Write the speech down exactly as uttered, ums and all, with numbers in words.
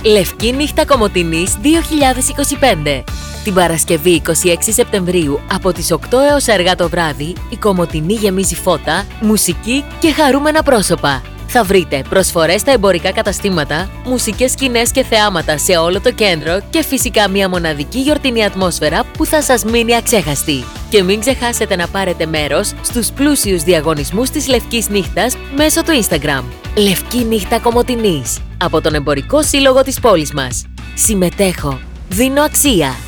Λευκή νύχτα Κομοτηνής δύο χιλιάδες είκοσι πέντε. Την Παρασκευή είκοσι έξι Σεπτεμβρίου από τις οκτώ έως αργά το βράδυ, η Κομοτηνή γεμίζει φώτα, μουσική και χαρούμενα πρόσωπα. Θα βρείτε προσφορές στα εμπορικά καταστήματα, μουσικές σκηνές και θεάματα σε όλο το κέντρο και φυσικά μια μοναδική γιορτινή ατμόσφαιρα που θα σας μείνει αξέχαστη. Και μην ξεχάσετε να πάρετε μέρος στους πλούσιους διαγωνισμούς της Λευκής Νύχτας μέσω του Instagram. Λευκή Νύχτα Κομοτηνής, από τον Εμπορικό Σύλλογο της πόλης μας. Συμμετέχω. Δίνω αξία.